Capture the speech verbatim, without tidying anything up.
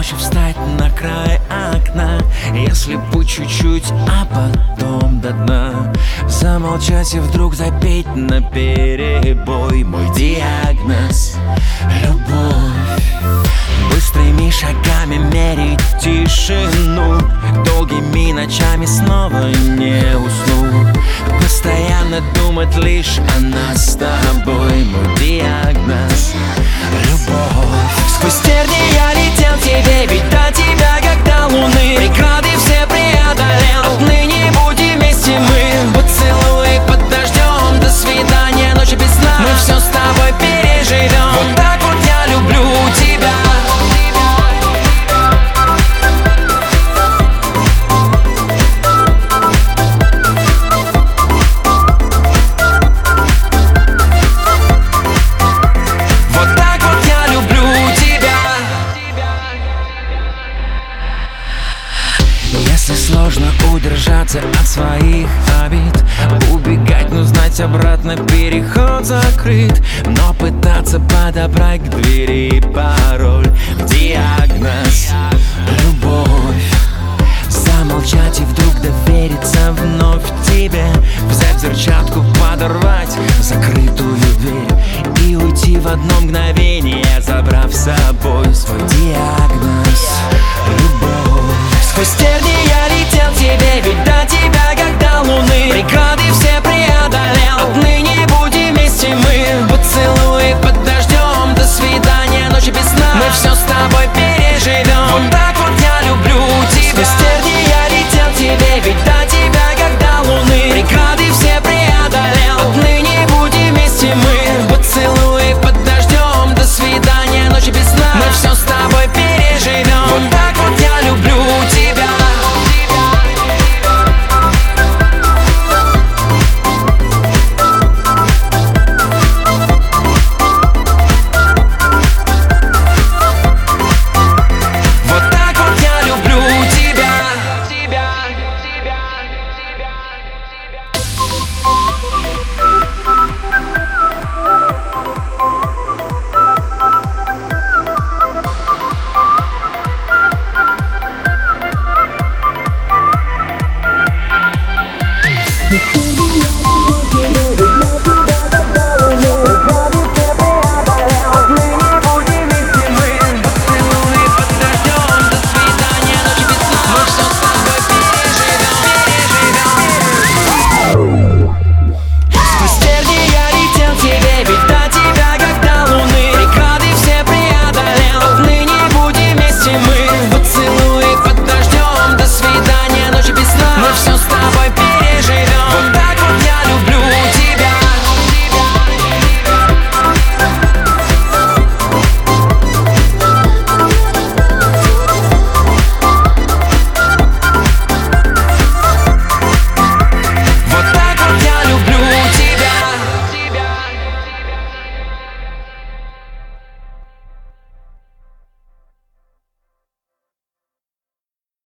проще встать на край окна, если по чуть-чуть, а потом до дна. Замолчать и вдруг запеть наперебой мой диагноз — любовь. Быстрыми шагами мерить тишину, долгими ночами снова не усну. Постоянно думать лишь о нас с тобой, мой диагноз — любовь. Сквозь терни я летел к тебе, ведь до тебя как до луны. Преграды все преодолел, отныне будем вместе мы. Поцелуй под дождем, до свидания, ночи без сна. Мы все с тобой переживем. Вот так вот я люблю тебя. Если сложно удержаться от своих обид, убегать, но знать обратно переход закрыт. Но пытаться подобрать к двери пароль, диагноз — любовь. Замолчать и вдруг довериться вновь тебе, взять взрывчатку, подорвать закрытую дверь и уйти в одно мгновение, забрав с собой свой диагноз — любовь. Сквозь терни я летел к тебе, ведь до тебя как до луны. Преграды все преодолел, отныне будем вместе мы. Поцелуй